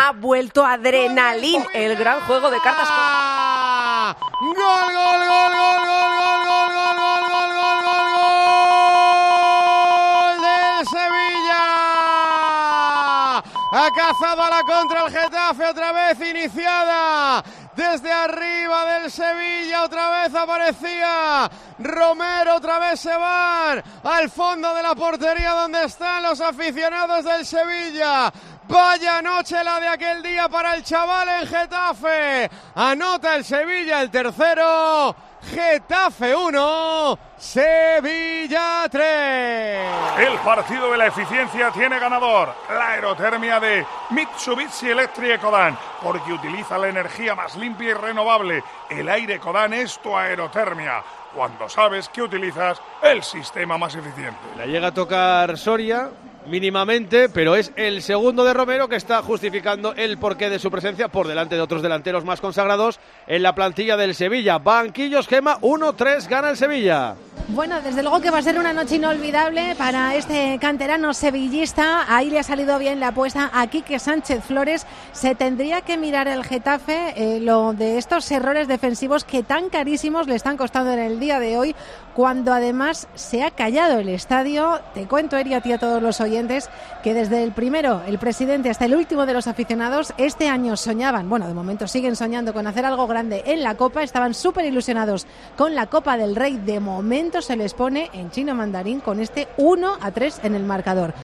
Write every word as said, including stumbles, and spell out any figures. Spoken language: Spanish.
ha vuelto Adrenalín, el gran juego de cartas. ¡Gol, gol, gol, gol, gol, gol, gol, gol, gol, gol, gol, gol, gol del Sevilla! Ha cazado a la contra el Getafe, otra vez iniciada desde arriba del Sevilla, otra vez aparecía Romero, otra vez se van al fondo de la portería donde están los aficionados del Sevilla. Vaya noche la de aquel día para el chaval en Getafe. Anota el Sevilla el tercero. Getafe uno, Sevilla tres. El partido de la eficiencia tiene ganador. La aerotermia de Mitsubishi Electric Ecodan, porque utiliza la energía más limpia y renovable. El aire Ecodan es tu aerotermia, cuando sabes que utilizas el sistema más eficiente. La llega a tocar Soria mínimamente, pero es el segundo de Romero que está justificando el porqué de su presencia por delante de otros delanteros más consagrados en la plantilla del Sevilla. Banquillos, Gema, uno tres, gana el Sevilla. Bueno, desde luego que va a ser una noche inolvidable para este canterano sevillista. Ahí le ha salido bien la apuesta a Quique Sánchez Flores. Se tendría que mirar el Getafe eh, lo de estos errores defensivos que tan carísimos le están costando en el día de hoy, cuando además se ha callado el estadio. Te cuento, Eri, a ti y a todos los oyentes, que desde el primero, el presidente, hasta el último de los aficionados, este año soñaban, bueno, de momento siguen soñando con hacer algo grande en la Copa. Estaban súper ilusionados con la Copa del Rey. De momento se les pone en chino mandarín con este uno a tres en el marcador.